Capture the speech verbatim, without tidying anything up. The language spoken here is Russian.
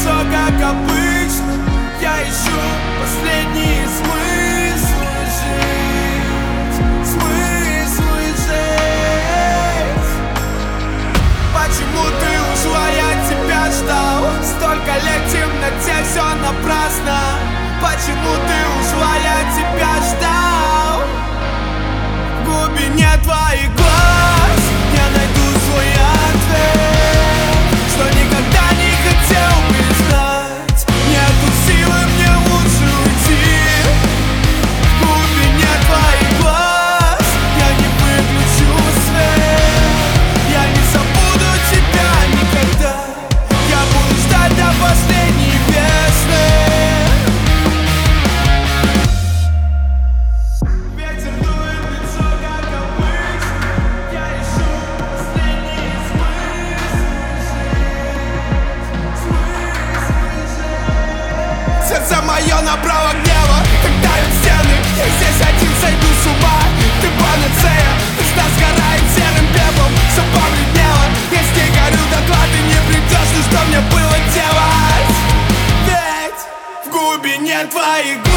лицо, как обычно. Я ищу последние смыслы жить, смыслы жить. Почему ты ушла, я тебя ждал. Столько лет в темноте, все напрасно. Почему ты ушла, я тебя ждал. В глубине твоих глаз я найду свой ответ, что никогда не хотел признать. Нету силы, мне лучше уйти. В глубине твоих глаз я не выключу свет. Я не забуду тебя никогда. Я буду ждать до последней весны. Ветер дует в лицо, как обычно. Я ищу последние смыслы жить, смыслы жить. Сердце мое набрало гнева, так давят стены. Я здесь один, сойду с ума. Ты панацея, мечта сгорает серым пеплом. Все побледнело, я с ней горю дотла. Ты не придешь, ну что мне было делать? Ведь в глубине твоих глаз